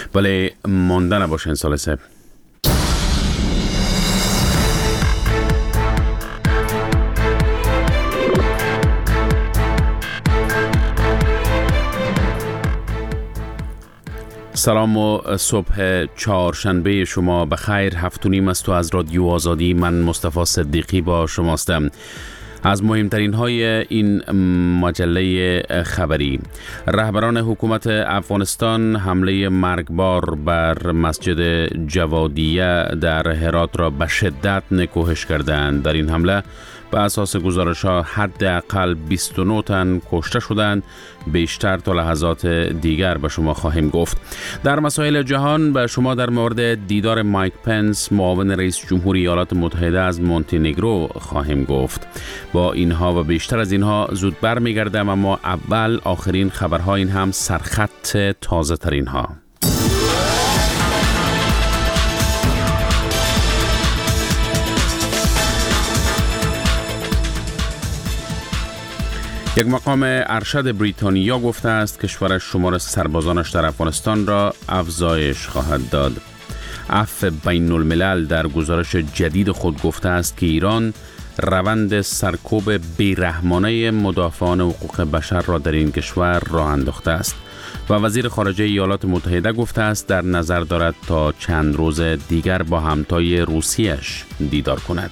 ولی مانده نباشین سالسه. سلام و صبح چهارشنبه شما بخیر. 7:30 است و از رادیو آزادی من مصطفی صدیقی با شماستم. از مهمترین های این مجله خبری: رهبران حکومت افغانستان حمله مرگبار بر مسجد جوادیه در هرات را به شدت نکوهش کردند. در این حمله به اساس گزارش ها حداقل 29 تن کشته شدند. بیشتر تا لحظات دیگر به شما خواهیم گفت. در مسائل جهان به شما در مورد دیدار مایک پنس معاون رئیس جمهور ایالات متحده از مونتنگرو خواهیم گفت. با اینها و بیشتر از اینها زود برمیگردم، اما اول آخرین خبرها، این هم سرخط تازه ترین ها. یک مقام ارشد بریتانیا گفته است کشورش شمار سربازانش در افغانستان را افزایش خواهد داد. عفو بین الملل در گزارش جدید خود گفته است که ایران روند سرکوب بیرحمانه مدافعان حقوق بشر را در این کشور راه انداخته است و وزیر خارجه ایالات متحده گفته است در نظر دارد تا چند روز دیگر با همتای روسیه‌اش دیدار کند.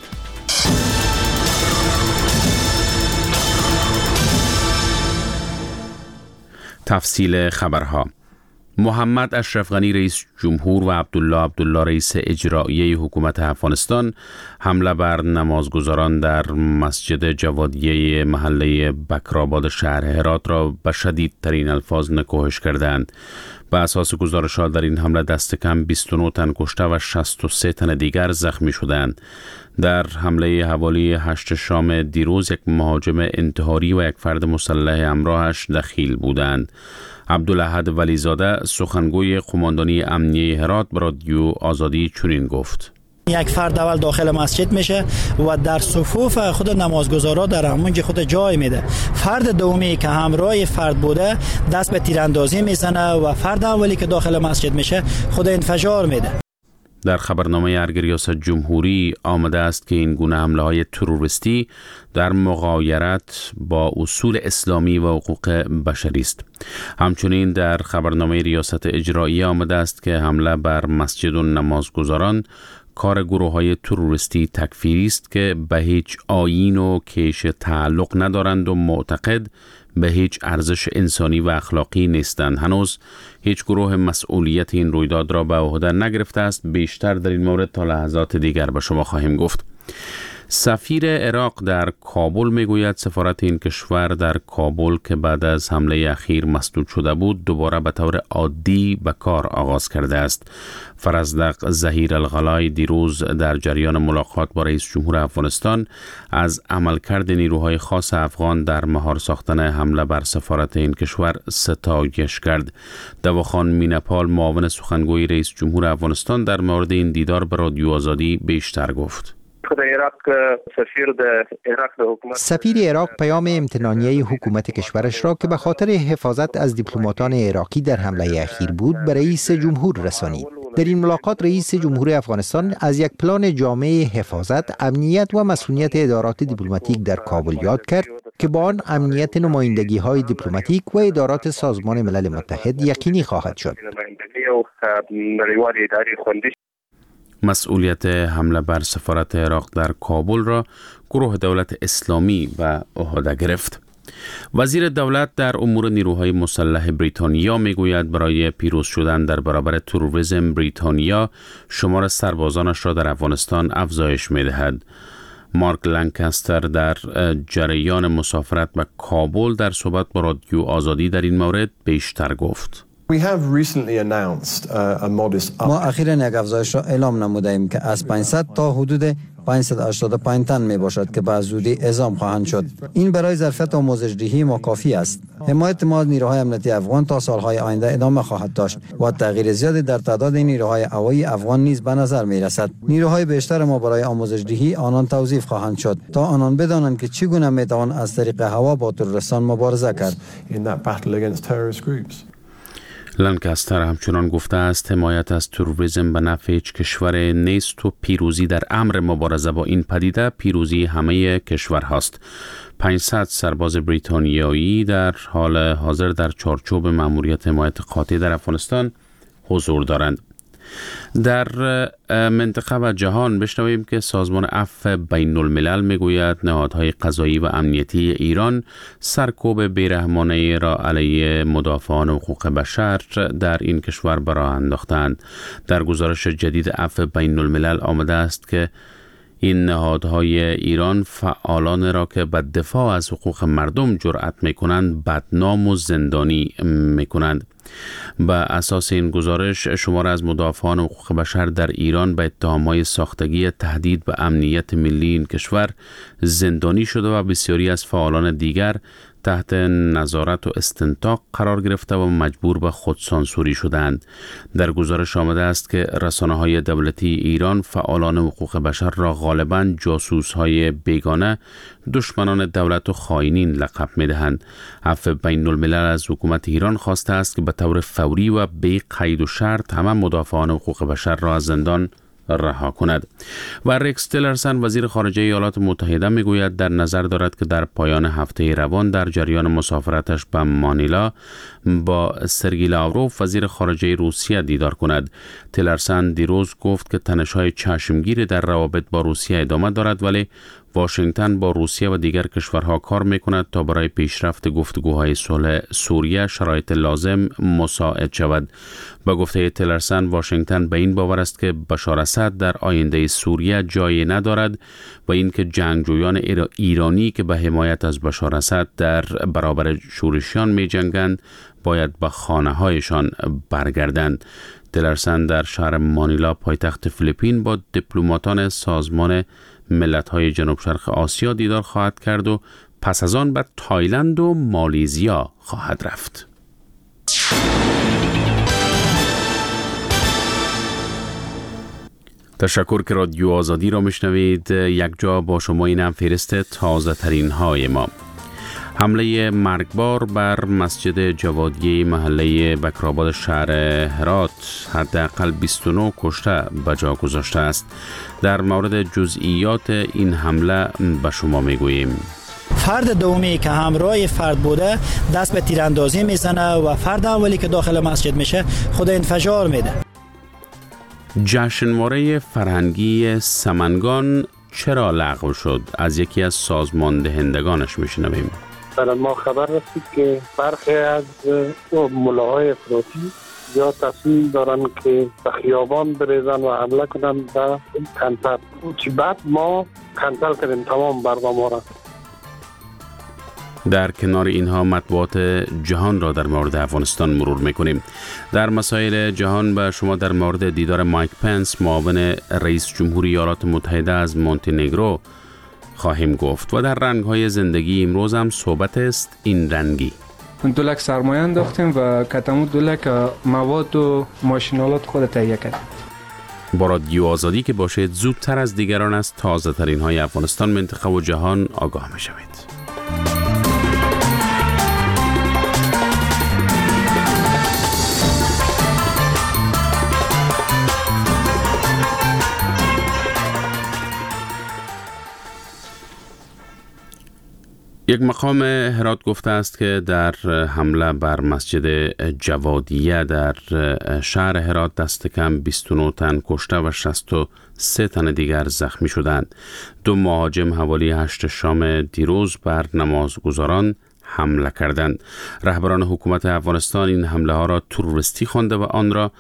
تفصیل خبرها: محمد اشرف غنی رئیس جمهور و عبدالله رئیس اجرایی حکومت افغانستان حمله بر نمازگزاران در مسجد جوادیه محله بکرآباد شهر هرات را به شدیدترین الفاظ نکوهش کردند. به اساس گزارشات در این حمله دست کم 29 تن کشته و 63 تن دیگر زخمی شدند. در حمله حوالی 8 شام دیروز یک مهاجم انتحاری و یک فرد مسلح همراهش دخیل بودند. عبدالاحد ولیزاده سخنگوی قماندانی امنیه هرات به رادیو آزادی چنین گفت: یک فرد اول داخل مسجد میشه و در صفوف خود نمازگزارا در همونجا خود جای میده. فرد دومی که همراه فرد بوده دست به تیراندازی میزنه و فرد اولی که داخل مسجد میشه خود انفجار میده. در خبرنامه ارگ ریاست جمهوری آمده است که این گونه حمله های تروریستی در مغایرت با اصول اسلامی و حقوق بشری است. همچنین در خبرنامه ریاست اجرایی آمده است که حمله بر مسجد و نمازگزاران کار گروه‌های تروریستی تکفیری است که به هیچ آیین و کیش تعلق ندارند و معتقد به هیچ ارزش انسانی و اخلاقی نیستند. هنوز هیچ گروه مسئولیت این رویداد را به عهده نگرفته است. بیشتر در این مورد تا لحظات دیگر به شما خواهیم گفت. سفیر عراق در کابل میگوید سفارت این کشور در کابل که بعد از حمله اخیر مسدود شده بود دوباره به طور عادی به کار آغاز کرده است. فرزدق ظهیر الغلای دیروز در جریان ملاقات با رئیس جمهور افغانستان از عملکرد نیروهای خاص افغان در مهار ساختن حمله بر سفارت این کشور ستایش کرد. دواخان مینپال معاون سخنگوی رئیس جمهور افغانستان در مورد این دیدار به رادیو آزادی بیشتر گفت. سفیر عراق پیام امتنانی حکومت کشورش را که به خاطر حفاظت از دیپلماتان عراقی در حمله اخیر بود به رئیس جمهور رسانید. در این ملاقات رئیس جمهور افغانستان از یک پلان جامع حفاظت، امنیت و مسئولیت ادارات دیپلماتیک در کابل یاد کرد که با آن امنیت نمایندگی‌های دیپلماتیک و ادارات سازمان ملل متحد یقینی خواهد شد. مسئولیت حمله بر سفارت عراق در کابل را گروه دولت اسلامی به عهده گرفت. وزیر دولت در امور نیروهای مسلح بریتانیا میگوید برای پیروز شدن در برابر تروریسم بریتانیا شمار سربازانش را در افغانستان افزایش می‌دهد. مارک لانکاستر در جریان مسافرت به کابل در صحبت با رادیو آزادی در این مورد بیشتر گفت: ما اخیراً یک افزایش را اعلام نمودیم که از 500 تا حدود 585 تن می باشد که به زودی اعزام خواهند شد. این برای ظرفیت آموزش‌دهی ما کافی است. حمایت ما از نیروهای امنیتی افغان تا سالهای آینده ادامه خواهد داشت و تغییر زیادی در تعداد نیروهای هوایی افغان نیز به نظر می رسد. نیروهای بیشتر ما برای آموزش‌دهی آنان توظیف خواهند شد تا آنان بدانند که چگونه می توان از طریق هوا با تروریستان مبارزه کرد. لانکستر همچنان گفته است حمایت از تروریسم به نفع هیچ کشور نیست و پیروزی در امر مبارزه با این پدیده پیروزی همه کشور هاست. 500 سرباز بریتانیایی در حال حاضر در چارچوب مأموریت حمایت قاطع در افغانستان حضور دارند. در منطقه و جهان بشنویم که سازمان عفو بین الملل میگوید نهادهای قضایی و امنیتی ایران سرکوب بیرحمانه را علیه مدافعان حقوق بشر در این کشور به راه انداختند. در گزارش جدید عفو بین الملل آمده است که این نهادهای ایران فعالان را که به دفاع از حقوق مردم جرأت میکنند بدنام و زندانی میکنند. به اساس این گزارش شمار از مدافعان حقوق بشر در ایران به اتهام‌های ساختگی تهدید به امنیت ملی این کشور زندانی شده و بسیاری از فعالان دیگر تحت نظارت و استنطاق قرار گرفته و مجبور به خودسانسوری شدند. در گزارش آمده است که رسانه‌های دولتی ایران فعالان حقوق بشر را غالباً جاسوس‌های بیگانه، دشمنان دولت و خائنین لقب می‌دهند. عفو بین الملل از حکومت ایران خواسته است که به طور فوری و بی قید و شرط تمام مدافعان حقوق بشر را از زندان رها کند. و ریکس تیلرسن وزیر خارجه ایالات متحده میگوید در نظر دارد که در پایان هفته روان در جریان مسافرتش به مانیلا با سرگئی لاوروف وزیر خارجه روسیه دیدار کند. تیلرسن دیروز گفت که تنش‌های چشمگیر در روابط با روسیه ادامه دارد، ولی واشنگتن با روسیه و دیگر کشورها کار میکند تا برای پیشرفت گفتگوهای صلح سوریه شرایط لازم مساعد شود. با گفته تیلرسن واشنگتن به این باور است که بشار اسد در آینده سوریه جایی ندارد و اینکه جنگجویان ایرانی که به حمایت از بشار اسد در برابر شورشیان می‌جنگند باید به خانه‌هایشان برگردند. تیلرسن در شهر مانیلا پایتخت فیلیپین با دیپلماتان سازمان ملت‌های جنوب شرق آسیا دیدار خواهد کرد و پس از آن به تایلند و مالزیا خواهد رفت. تشکر که رادیو آزادی را میشنوید. یک جا با شما اینم فهرست تازه ترین های ما. حمله مرگبار بر مسجد جوادیه محله بکرآباد شهر هرات حداقل 29 کشته به جا گذاشته است. در مورد جزئیات این حمله به شما میگوییم. فرد دومی که همراه فرد بوده دست به تیراندازی میزنه و فرد اولی که داخل مسجد میشه خود انفجار میده. جشنواره فرهنگی سمنگان چرا لغو شد؟ از یکی از سازمان دهندگانش میشنویم. ما خبر رسید که برخی از ملاهای افراطی یا تصمیم دارن که به خیابان بریزن و حمله کنن به کنسرت. چی بعد ما کنسل کردیم تمام برنامه را. در کنار اینها مطبوعات جهان را در مورد افغانستان مرور میکنیم. در مسائل جهان به شما در مورد دیدار مایک پنس معاون رئیس جمهوری ایالات متحده از مونتنگرو خواهیم گفت و در رنگ‌های زندگی امروز هم صحبت است این رنگی. 2 لک سرمایه انداختیم و کتمو 2 لک مواد و ماشینالات خود تهیه کردیم. با رادیو آزادی که باشید زودتر از دیگران از تازه ترین های افغانستان، منطقه و جهان آگاه می‌شوید. یک مقام هرات گفته است که در حمله بر مسجد جوادیه در شهر هرات دست کم 29 تن کشته و 63 تن دیگر زخمی شدند. 2 مهاجم حوالی 8 شام دیروز بر نمازگزاران حمله کردند. رهبران حکومت افغانستان این حمله را تروریستی خوانده و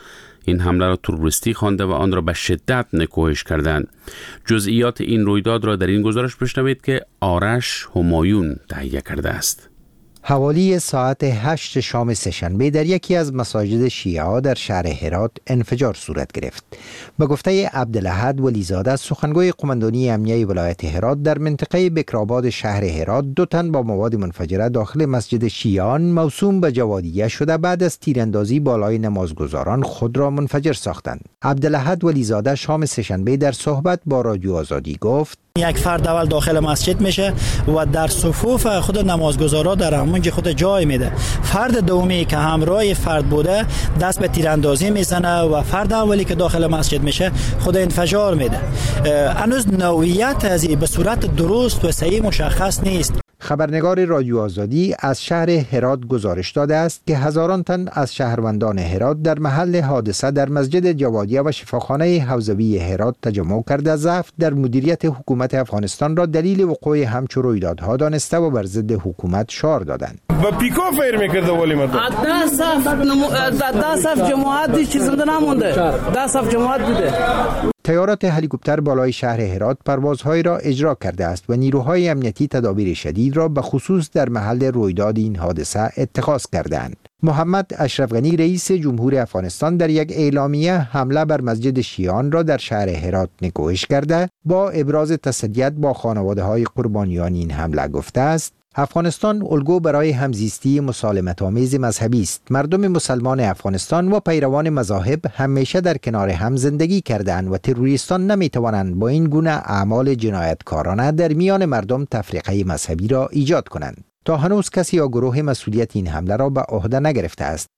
آن را به شدت نکوهش کردند. جزئیات این رویداد را در این گزارش بشنوید که آرش همایون تهیه کرده است. حوالی ساعت 8 شام سه‌شنبه در یکی از مساجد شیعه در شهر هرات انفجار صورت گرفت. به گفته عبدالاحد ولیزاده سخنگوی قماندانی امنیه ولایت هرات، در منطقه بکرآباد شهر هرات 2 تن با مواد منفجره داخل مسجد شیعیان موسوم به جوادیه شده بعد از تیراندازی بالای نمازگزاران خود را منفجر ساختند. عبدالاحد ولیزاده شام سه‌شنبه در صحبت با رادیو آزادی گفت: یک فرد اول داخل مسجد میشه و در صفوف خود نمازگزارا در همونجا خود جای میده. فرد دومی که همراه فرد بوده دست به تیراندازی میزنه و فرد اولی که داخل مسجد میشه خود انفجار میده. هنوز نوعیت از به صورت درست و صحیح مشخص نیست. خبرنگار رادیو آزادی از شهر هرات گزارش داده است که هزاران تن از شهروندان هرات در محل حادثه در مسجد جوادیه و شفاخانه حوزوی هرات تجمع کرده ضعف در مدیریت حکومت افغانستان را دلیل وقوع همچون رویدادها دانسته و بر ضد حکومت شعار دادند. با پیکو فیر میکرده ولی مردم 10 صف جماعت دی چیز زنده نمونده. 10 صف جماعت بوده. تیارات هلیکوپتر بالای شهر هرات پروازهایی را اجرا کرده است و نیروهای امنیتی تدابیر شدید را به خصوص در محل رویداد این حادثه اتخاذ کردند. محمد اشرف غنی رئیس جمهور افغانستان در یک اعلامیه حمله بر مسجد شیعان را در شهر هرات نکوهش کرده با ابراز تسلیت با خانواده‌های قربانیان این حمله گفته است: افغانستان الگو برای همزیستی مسالمت‌آمیز مذهبی است. مردم مسلمان افغانستان و پیروان مذاهب همیشه در کنار هم زندگی کردند و تروریستان نمی‌توانند با این گونه اعمال جنایتکارانه در میان مردم تفرقه مذهبی را ایجاد کنند. تا هنوز کسی یا گروه مسئولیت این حمله را به عهده نگرفته است.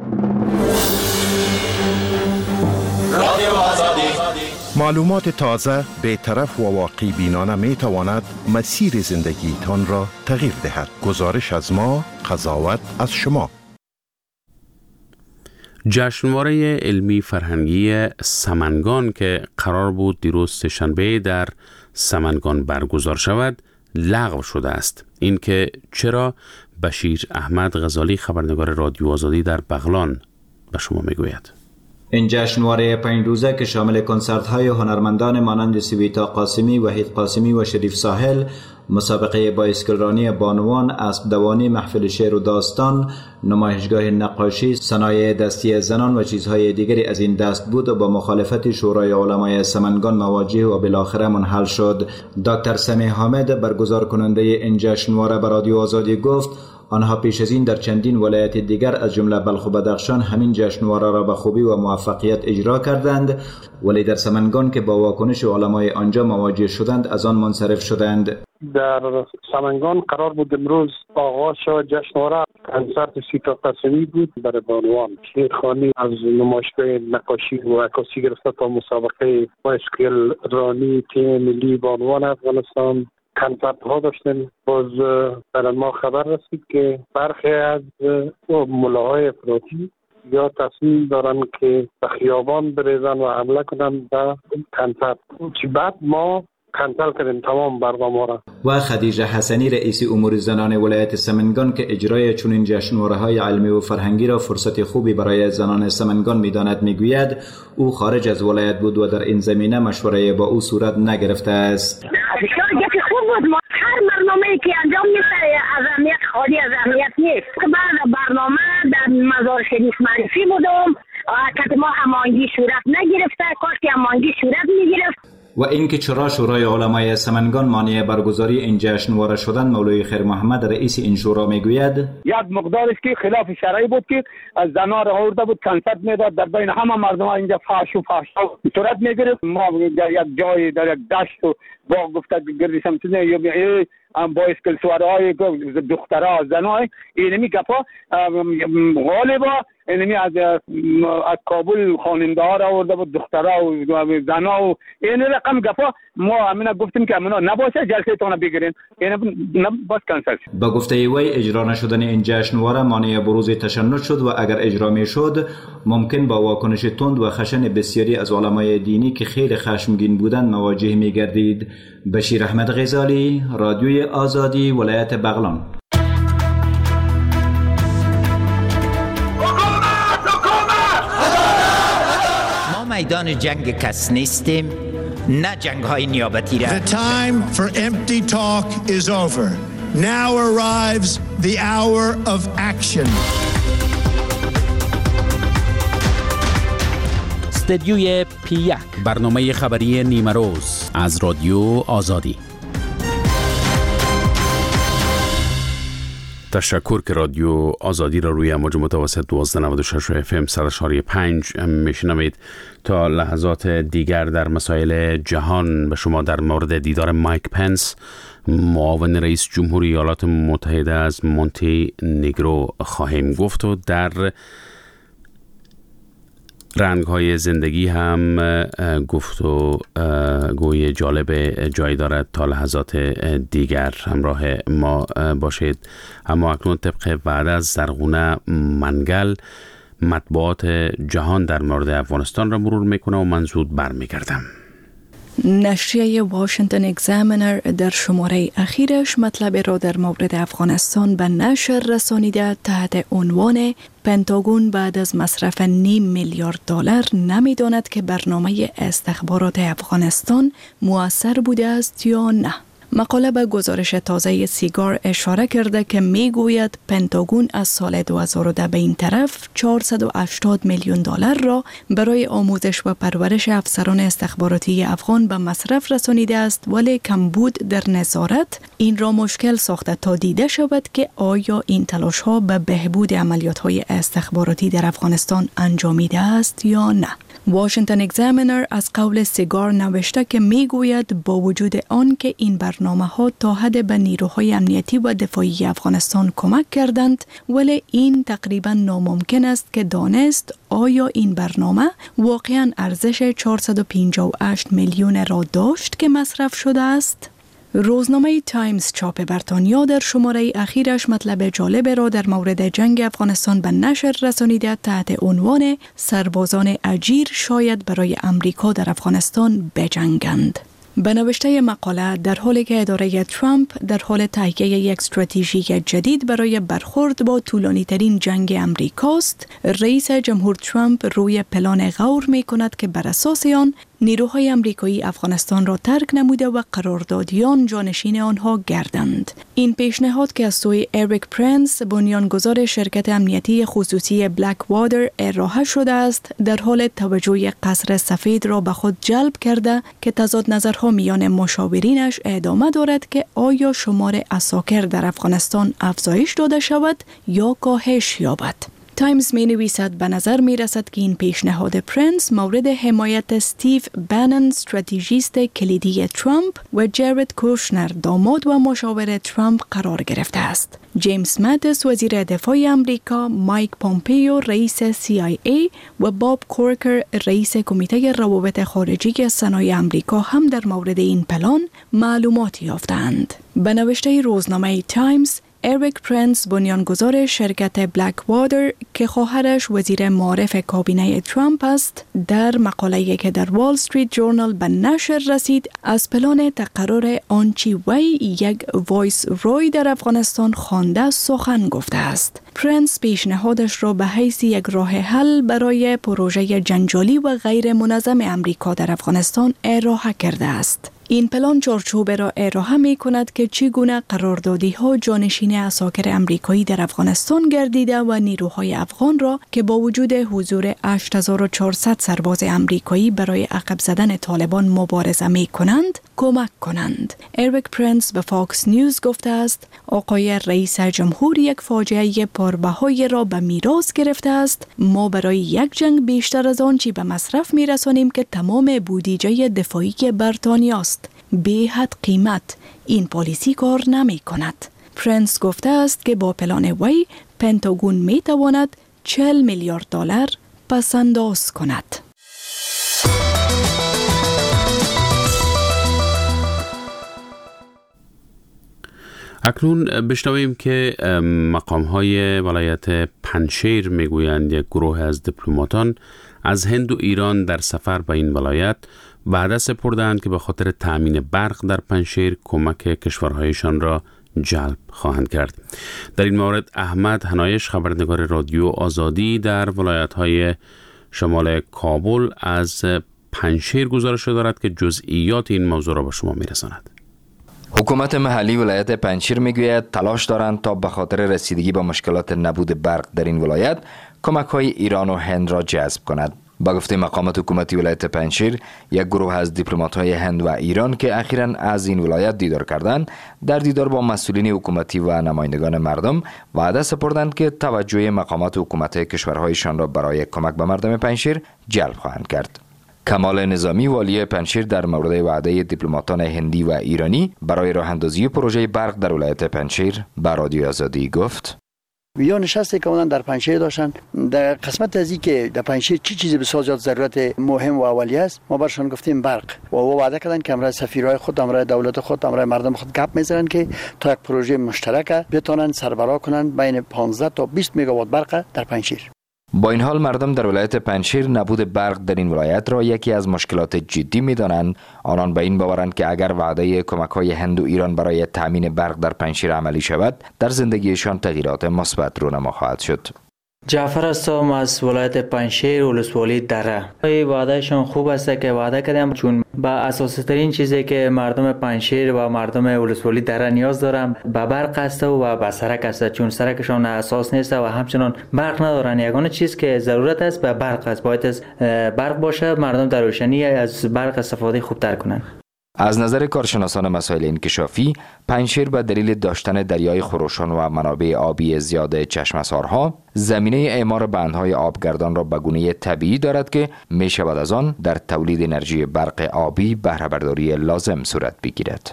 معلومات تازه، بی‌طرف و واقعی بینانه می تواند مسیر زندگی تان را تغییر دهد. گزارش از ما، قضاوت از شما. جشنواره علمی فرهنگی سمنگان که قرار بود دیروز سه‌شنبه در سمنگان برگزار شود لغو شده است. این که چرا؟ بشیر احمد غزالی خبرنگار رادیو آزادی در بغلان به شما میگوید. این جشنواره 5 روزه که شامل کنسرت‌های هنرمندان مانند سویتا قاسمی، وحید قاسمی و شریف ساحل، مسابقه بایسکلرانی بانوان، اسب دوانی، محفل شعر و داستان، نمایشگاه نقاشی، صنایع دستی زنان و چیزهای دیگری از این دست بود و با مخالفت شورای علمای سمنگان مواجه و بالاخره منحل شد. دکتر سمیع حامد برگزار کننده این جشنواره به رادیو آزادی گفت آنها پیش از این در چندین ولایت دیگر از جمله بلخ و بدخشان همین جشنواره را به خوبی و موفقیت اجرا کردند، ولی در سمنگان که با واکنش علمای آنجا مواجه شدند از آن منصرف شدند. در سمنگان قرار بود امروز آغاز شد جشنواره. کنسرت سویتا قاسمی بود برای بانوان، شعرخوانی از نمایشگاه نقاشی و عکاسی گرفته تا مسابقه بایسکل رانی تیم ملی بانوان افغانستان. کنسرت ها داشتیم. باز برای ما خبر رسید که برخی از ملاهای افراطی یا تصمیم دارن که به خیابان بریزن و حمله کنن به کنسرت. چی بعد ما کنسل کردیم تمام برنامه را. و خدیجه حسنی رئیس امور زنان ولایت سمنگان که اجرای چنین جشنواره‌های علمی و فرهنگی را فرصت خوبی برای زنان سمنگان می‌داند میگوید او خارج از ولایت بود و در این زمینه مشوره‌ای با او صورت نگرفته است. ما هر برنامه‌ای که انجام میشه از اهمیت خالی از اهمیت نیست. بعد برنامه در مزار شریف معرفی بودم که ما هماهنگی صورت نگرفته، کاش که هماهنگی صورت میگرفت. و اینکه چرا شورای علمای سمنگان مانع برگزاری این جشنواره شدن مولوی خیر محمد رئیس این شورا میگوید یک مقدارش که خلاف شرعی بود که از زنان را آورده بود کنسرت میداد در بین همه مردم اینجا فحش و فحشا صورت میگرفت. ما در یک جای در یک دشت و باغ گفته گردی سمتونه یا بایسکل سوارهای دخترها زنای اینمی گپا غالبا اینمی از کابل خواننده ها را آورده بود دخترها و زنها و این رقم گپا. ما همین گفتیم که همین نباشه جلسه تون بگیرین این باز کنسل شد. با گفته وی اجرا نشدن این جشنواره مانع بروز تشنج شد و اگر اجرا میشد ممکن با واکنش تند و خشن بسیاری از علمای دینی که خیلی خشمگین بودند مواجه میگردید. بشیر احمد غزالی، رادیوی آزادی، ولایت بغلان. ما میدان جنگ کس نیستیم، نه جنگ های نیابتی را. The time for empty talk is over. Now arrives the hour of action. استدیوی P1 برنامه خبری نیمه روز از رادیو آزادی. تشکر که رادیو آزادی را روی امواج متوسط 1296 FM 100.5 میشنوید. تا لحظات دیگر در مسائل جهان به شما در مورد دیدار مایک پنس معاون رئیس جمهوری ایالات متحده از مونتی نیگرو خواهیم گفت و در رنگ‌های زندگی هم گفت و گوی جالب جای دارد. تا لحظات دیگر همراه ما باشید. اما اکنون طبق وعده از زرغونه منگل مطبوعات جهان در مورد افغانستان را مرور میکنه و من زود برمیگردم. نشریه واشنگتن اگزامینر در شماره اخیرش مطلب را در مورد افغانستان به نشر رسانیده تحت عنوان پنتاگون بعد از مصرف $500 میلیارد نمی‌داند که برنامه استخبارات افغانستان مؤثر بوده است یا نه. مقاله به گزارش تازه سیگار اشاره کرده که میگوید پنتاگون از سال 2010 به این طرف $480 میلیون را برای آموزش و پرورش افسران استخباراتی افغان به مصرف رسانیده است، ولی کمبود در نظارت این را مشکل ساخته تا دیده شود که آیا این تلاش ها به بهبود عملیات های استخباراتی در افغانستان انجامیده است یا نه. واشنگتن اگزامینر از قول سیگار نوشته که میگوید با وجود آن که این برنامه ها تا حد به نیروهای امنیتی و دفاعی افغانستان کمک کردند، ولی این تقریبا ناممکن است که دانست آیا این برنامه واقعا ارزش 458 میلیون را داشت که مصرف شده است. روزنامه تایمز چاپ بریتانیا در شماره اخیرش مطلب جالب را در مورد جنگ افغانستان به نشر رسانیده تحت عنوان سربازان اجیر شاید برای امریکا در افغانستان بجنگند. به نوشته مقاله در حالی که اداره ترامپ در حال تهیه یک استراتژی جدید برای برخورد با طولانی‌ترین جنگ امریکاست، رئیس جمهور ترامپ روی پلان غور می‌کند که بر اساس آن نیروهای امریکایی افغانستان را ترک نموده و قراردادیان جانشین آنها گردند. این پیشنهاد که از سوی اریک پرنس بنیانگذار شرکت امنیتی خصوصی بلک وادر ارائه شده است، در حال توجه قصر سفید را به خود جلب کرده که تضاد نظرها میان مشاورینش ادامه دارد که آیا شمار اساکر در افغانستان افزایش داده شود یا کاهش یابد. تایمز می نویسد به نظر می رسد که این پیشنهاد پرنس مورد حمایت استیو بانن استراتژیست کلیدی ترامپ و جارد کوشنر داماد و مشاور ترامپ قرار گرفته است. جیمز ماتیس وزیر دفاع آمریکا، مایک پومپیو رئیس CIA و باب کورکر رئیس کمیته روابط خارجی سنای آمریکا هم در مورد این پلان معلومات یافتند. به نوشته روزنامه تایمز، اریک پرنس بنیانگذار شرکت بلک وادر که خواهرش وزیر معارف کابینه ترامپ است، در مقاله‌ای که در وال استریت جورنال به نشر رسید از پلان تقرر آنچی وی یک وایس روی در افغانستان خوانده سخن گفته است. پرنس پیشنهادش را به حیث یک راه حل برای پروژه جنجالی و غیر منظم امریکا در افغانستان ارائه کرده است. این پلان چارچوب را ارائه می کند که چگونه قراردادی ها جانشین اساکر امریکایی در افغانستان گردیده و نیروهای افغان را که با وجود حضور 8400 سرباز امریکایی برای عقب زدن طالبان مبارزه می کنند کمک کنند. اریک پرنس به فاکس نیوز گفته است آقای رئیس جمهور یک فاجعه پربهای را به میراث گرفته است. ما برای یک جنگ بیشتر از آنچه به مصرف می رسانیم که تمام بودجه دفاعی بریتانیا است. به حد قیمت این پالیسی کار نمی کند. پرنس گفته است که با پلان وی پنتاگون می تواند $40 میلیارد پس انداز کند. اکنون بشنویم که مقام‌های ولایت پنجشیر میگویند یک گروه از دیپلماتان از هند و ایران در سفر به این ولایت وعده سپردند که به خاطر تأمین برق در پنجشیر کمک کشورهایشان را جلب خواهند کرد. در این مورد احمد هنایش خبرنگار رادیو آزادی در ولایت‌های شمال کابل از پنجشیر گزارش دارد که جزئیات این موضوع را به شما میرساند. حکومت محلی ولایت پنجشیر میگوید تلاش دارند تا به خاطر رسیدگی به مشکلات نبود برق در این ولایت کمک‌های ایران و هند را جذب کند. با گفته مقامات حکومتی ولایت پنجشیر، یک گروه از دیپلمات‌های هند و ایران که اخیراً از این ولایت دیدار کردند، در دیدار با مسئولین حکومتی و نمایندگان مردم وعده سپردند که توجه مقامات حکومت کشورهایشان را برای کمک به مردم پنجشیر جلب خواهند کرد. کمال نظامی والی پنجشیر در مورد وعده دیپلماتان هندی و ایرانی برای راه اندازی پروژه برق در ولایت پنجشیر به رادیو آزادی گفت: یا نشستی که در پنجشیر داشتن در قسمت از این که در پنجشیر چی چیزی بسیار زیاد ضرورت مهم و اولیه است، ما برشان گفتیم برق و وعده کردن که امروز سفیرای خود، امروز دولت خود، امروز مردم خود گپ میزنن که تا یک پروژه مشترک بتونن سربراه کنن بین 15 تا 20 میگاوات برق در پنجشیر. با این حال مردم در ولایت پنجشیر نبود برق در این ولایت را یکی از مشکلات جدی می‌دانند. آنان به این باورند که اگر وعده کمک‌های هند و ایران برای تامین برق در پنجشیر عملی شود، در زندگیشان تغییرات مثبت رونما خواهد شد. جعفر هستم از ولایت پنجشیر ولسوالی دره. وعدهشان خوب است که وعده کردم، چون با اساسی ترین چیزی که مردم پنجشیر و مردم ولسوالی دره نیاز دارم به برق است و به سرک است، چون سرکشان اساس نیست و همچنان برق ندارن. یگانه چیز که ضرورت است به برق است. باید از برق باشه، مردم در روشنی از برق استفاده خوبتر کنن. از نظر کارشناسان مسائل انکشافی، پنجشیر به دلیل داشتن دریای خروشان و منابع آبی زیاد چشمسارها، زمینه اعمار بندهای آبگردان را به گونه طبیعی دارد که می شود از آن در تولید انرژی برق آبی بهره برداری لازم صورت بگیرد.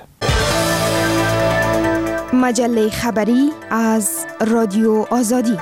مجله خبری از رادیو آزادی.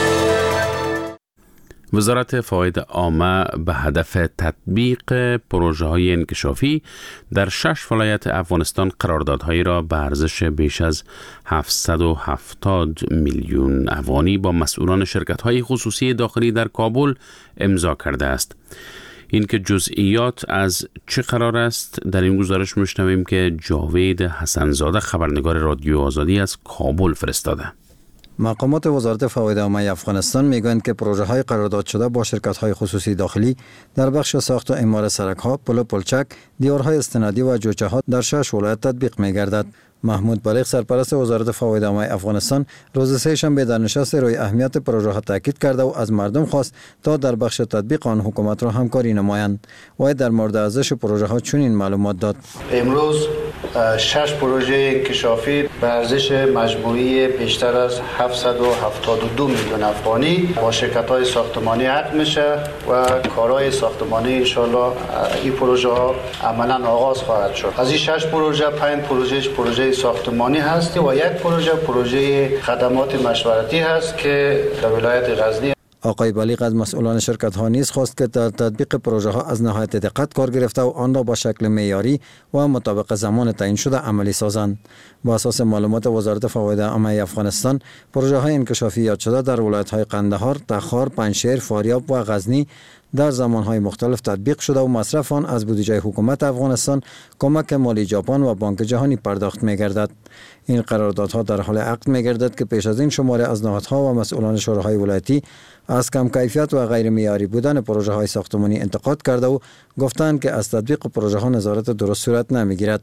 وزارت فواید عامه به هدف تطبیق پروژه‌های انکشافی در 6 ولایت افغانستان قراردادهایی را به ارزش بیش از 770 میلیون افغانی با مسئولان شرکت‌های خصوصی داخلی در کابل امضا کرده است. این که جزئیات از چه قرار است در این گزارش می‌شنویم که جاوید حسنزاده خبرنگار رادیو آزادی از کابل فرستاده. مقامات وزارت فواید عامه افغانستان میگویند که پروژه های قرارداد شده با شرکت های خصوصی داخلی در بخش ساخت و اعمار سرک ها، پل و پلچک، دیوارهای استنادی و جوچه ها در 6 ولایت تطبیق میگردد. محمود بلیغ سرپرست وزارت فواید عامه افغانستان روز سه‌شنبه در نشست روی اهمیت پروژه ها تاکید کرده و از مردم خواست تا در بخش تطبیق آن حکومت را همکاری نمایند. و در مورد ارزش پروژه ها چنین معلومات داد: امروز 6 پروژه انکشافی به ارزش مجموعی بیشتر از 772 میلیون افغانی با شرکت‌های ساختمانی عقد میشه و کارهای ساختمانی ان شاءالله این پروژه ها عملاً آغاز خواهد شد. از این 6 پروژه 5 پروژه ساختمانی هست و یک پروژه خدمات مشورتی هست که در ولایت غزنی. آقای بلیغ از مسئولان شرکت ها نیز خواست که در تطبیق پروژه ها از نهایت دقت کار گرفته و آن را با شکل معیاری و مطابق زمان تعیین شده عملی سازند. با اساس معلومات وزارت فواید عامه افغانستان، پروژه های انکشافی یاد شده در ولایت های قندهار، تخار، پنجشیر، فاریاب و غزنی در زمانهای مختلف تطبیق شده و مصرف آن از بودجه حکومت افغانستان، کمک مالی ژاپن و بانک جهانی پرداخت می‌گردد. این قراردادها در حال عقد می‌گردد که پیش از این شماره از نهادها و مسئولان شوراهای ولایتی از کم کیفیت و غیر معیاری بودن پروژه‌های ساختمانی انتقاد کرده و گفتند که از تطبیق پروژه‌ها نظارت درست صورت نمی‌گیرد.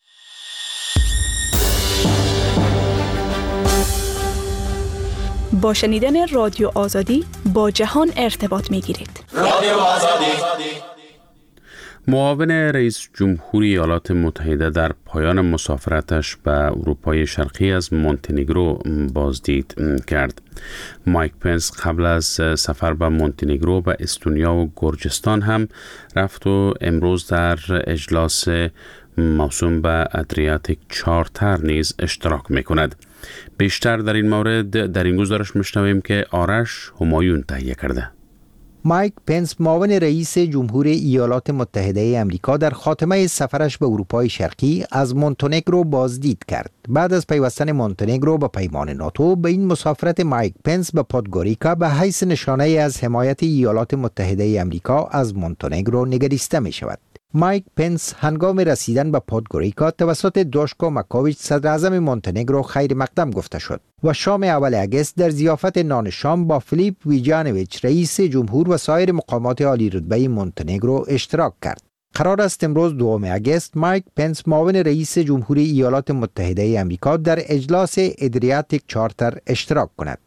با شنیدن رادیو آزادی با جهان ارتباط می‌گیرید. رادیو آزادی. معاون رئیس جمهور ایالات متحده در پایان مسافرتش به اروپای شرقی از مونتنگرو بازدید کرد. مایک پنس قبل از سفر به مونتنگرو به استونیا و گرجستان هم رفت و امروز در اجلاس موسوم به ادریاتیک چارتر نیز اشتراک می‌کند. بیشتر در این مورد در این گزارش می‌شنویم که آرش همایون تهیه کرده. مایک پنس معاون رئیس جمهور ایالات متحده آمریکا در خاتمه سفرش به اروپای شرقی از مونتنگرو بازدید کرد. بعد از پیوستن مونتنگرو به پیمان ناتو، به این مسافرت مایک پنس به پودگوریکا به حیث نشانه از حمایت ایالات متحده آمریکا از مونتنگرو نگریسته می شود. مایک پنس هنگام رسیدن به پودگوریکا توسط دوشکو ماکوویچ صدر اعظم مونتنگرو خیر مقدم گفته شد و شام اول اگست در ضیافت نان شام با فیلیپ ویجانویچ رئیس جمهور و سایر مقامات عالی رتبه مونتنگرو اشتراک کرد. قرار است امروز 2 اگست مایک پنس معاون رئیس جمهور ایالات متحده آمریکا در اجلاس ادریاتیک چارتر اشتراک کند.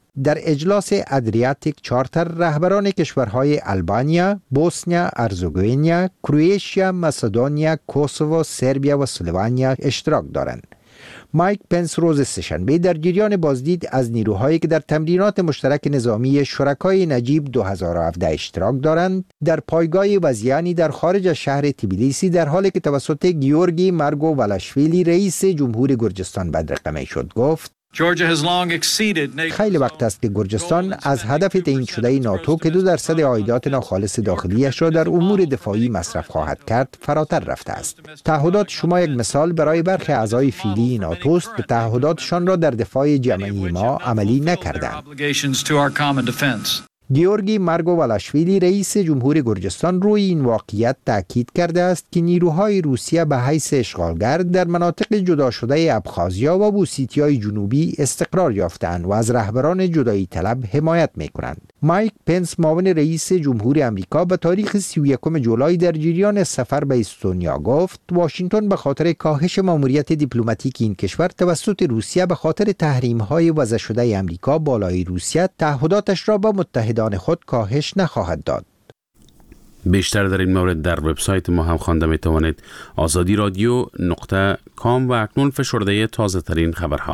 در اجلاس ادریاتیک چارتر رهبران کشورهای البانیا، بوسنیا، هرزگوینیا، کرواتیا، مسدونیا، کوسوو، سربیا و اسلوونیا اشتراک دارند. مایک پنس روز سه‌شنبه در جریان بازدید از نیروهایی که در تمرینات مشترک نظامی شرکای نجیب 2017 اشتراک دارند در پایگاه وزیانی در خارج از شهر تبلیسی در حالی که توسط گیورگی مارگوولاشویلی رئیس جمهور گرجستان بدرقمی شد گفت خیلی وقت است که گرجستان از هدف تعیین شده ناتو که 2% عایدات ناخالص داخلیش را در امور دفاعی مصرف خواهد کرد فراتر رفته است. تعهدات شما یک مثال برای برخی اعضای فعلی ناتو است که تعهداتشان را در دفاع جمعی ما عملی نکردند. گیورگی مارگوولاشویلی رئیس جمهور گرجستان روی این واقعیت تاکید کرده است که نیروهای روسیه به حیث اشغالگر در مناطق جدا شده ابخازیا و بوسیتیای جنوبی استقرار یافتند و از رهبران جدایی طلب حمایت می‌کنند. مایک پنس معاون رئیس جمهور آمریکا به تاریخ 31 جولای در جریان سفر به استونیا گفت واشنگتن به خاطر کاهش ماموریت دیپلماتیک این کشور توسط روسیه به خاطر تحریم‌های وضع شده آمریکا بالای روسیه تعهداتش را به متحدان خود کاهش نخواهد داد. بیشتر در این مورد در وبسایت ما هم خوانده می‌توانید. azadiradio.com و اکنون فشرده تازه ترین خبرها.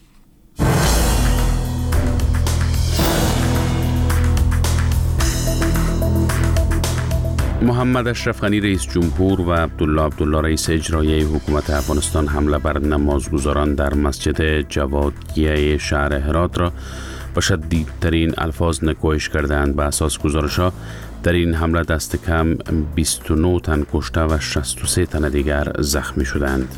محمد اشرف غنی رئیس جمهور و عبدالله رئیس اجرایی حکومت افغانستان حمله بر نمازگزاران در مسجد جوادیه شهر هرات را با شدیدترین الفاظ نکوهش کردند. به اساس گزارش‌ها در این حمله دست کم 29 تن کشته و 63 تن دیگر زخمی شدند.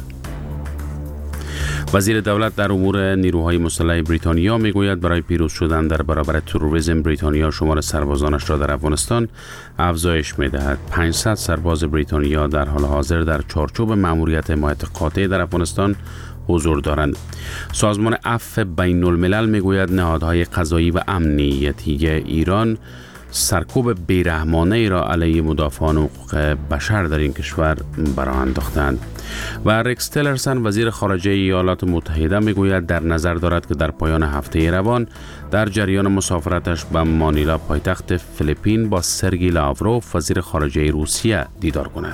وزیر دولت در امور نیروهای مسلح بریتانیا میگوید برای پیروز شدن در برابر تروریسم بریتانیا شمار سربازانش را در افغانستان افزایش می‌دهد. 500 سرباز بریتانیا در حال حاضر در چارچوب مأموریت حمایت قاطع در افغانستان حضور دارند. سازمان عفو بین الملل میگوید نهادهای قضایی و امنیتی ایران سرکوب بیرحمانه ای را علیه مدافعان حقوق بشر در این کشور برآورد انداختند. و رکس تیلرسن وزیر خارجه ایالات متحده میگوید در نظر دارد که در پایان هفته روان در جریان مسافرتش به مانیلا پایتخت فیلیپین با سرگئی لاوروف وزیر خارجه روسیه دیدار کند.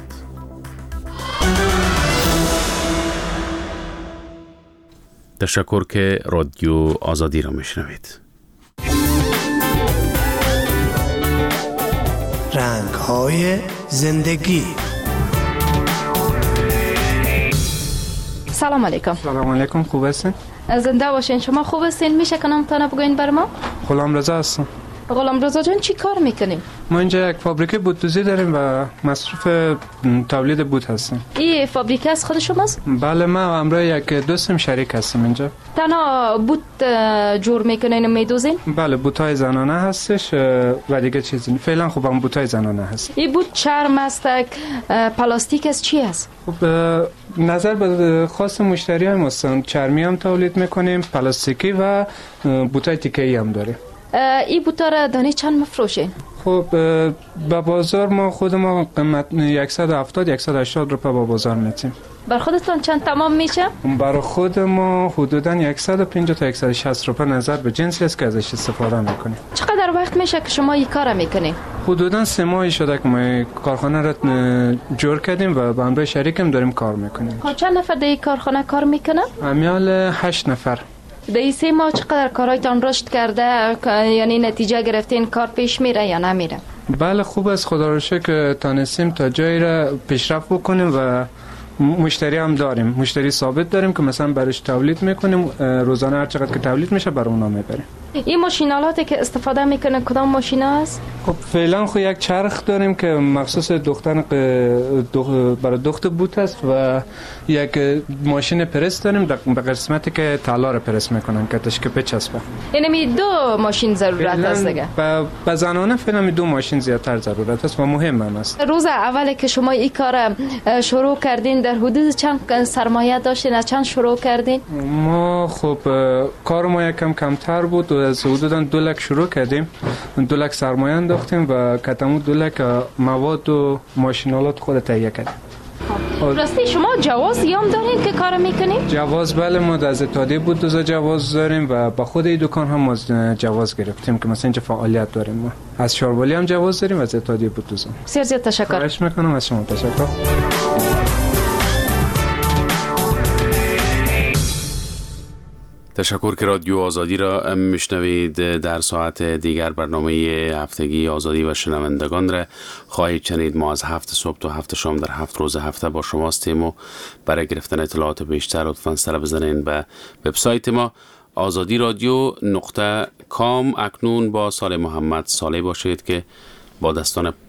تشکر که رادیو آزادی را میشنوید. رنگ‌های زندگی. سلام علیکم. سلام علیکم، خوب هستین؟ زنده باشین. شما خوب هستین؟ میشه که نامتان بگوین بر ما؟ غلام رضا هستم. غلام رضا جان چی کار میکنیم؟ ما اینجا یک فابریکه بوت‌دوزی داریم و مصروف تولید بوت هستیم. این فابریکه از خود شماست؟ بله، ما و همراه یک دوستم شریک هستیم اینجا. تنها بوت جور میکنین و میدوزین؟ بله، بوت‌های زنانه هستش و دیگه چیزی. فعلا خب هم بوت‌های زنانه هست. این بوت چرم است، پلاستیک است، چی است؟ خب نظر به خواست مشتریان هستن. چرمی هم تولید میکنیم، پلاستیکی و بوت‌های تیکه‌ای هم داریم. این بوتا را دانی چند مفروشین؟ خب با بازار ما خود ما قیمت 170-180 روپیه با بازار میتیم. بر خودتان چند تمام میشه؟ برای خود ما حدوداً 150 تا 160 روپیه نظر به جنسی است که ازش استفاده میکنیم. چقدر وقت میشه که شما این کار میکنین؟ حدوداً 3 ماه شده که ما کارخانه را جور کردیم و با همراه شریکم داریم کار میکنیم. چند نفر در این کارخانه کار میکنن؟ امیال 8 نفر. در این 3 ماه چقدر کارهایتان رشد کرده؟ یعنی نتیجه گرفتین، کار پیش میره یا نمیره؟ بله خوب است، خدا رو شکر تانستیم تا جایی را پیشرفت بکنیم و مشتری هم داریم، مشتری ثابت داریم که مثلا برش تولید میکنیم، روزانه هر چقدر که تولید میشه برای اونا میبریم. این ماشینالاتی که استفاده میکنه کدام ماشینا است؟ خب فعلا خو یک چرخ داریم که مخصوص دوختن برای دوخت بوت است و یک ماشین پرس داریم به قسمتی که طلا رو پرس میکنن که تشکیل بچسبه. یعنی 2 ماشین ضرورت است دیگه. به زنانه فعلا 2 ماشین زیادتر ضرورت است و مهم هم است. روز اولی که شما این کار شروع کردین در حدود چند سرمایه داشتین؟ از چند شروع کردین؟ ما خب کار ما یکم کمتر بود و از حدوداً 2 لک شروع کردیم. 2 لک سرمایه انداختیم و کتمو 2 لک مواد و ماشینالات خود تهیه کردیم. راستی شما جواز یام دارین که کار میکنین؟ جواز بله، ما از اتحادیه بودوزا جواز داریم و با خود این دکان هم ما جواز گرفتیم که مثلا اینجا فعالیت داریم. ما از شاروالی هم جواز داریم و از اتحادیه بودوزا. بسیار زیاد تشکر. خواهش میکنم از شما. تشکر. تشکر که رادیو آزادی را میشنوید. در ساعت دیگر برنامه هفتگی آزادی و شنوندگان را خواهید شنید. ما از 7 صبح تا 7 شام در 7 روز هفته با شما هستیم و برای گرفتن اطلاعات بیشتر لطفاً سر بزنید به وبسایت ما azadiradyo.com. اکنون با سال محمد صالح باشید که با داستان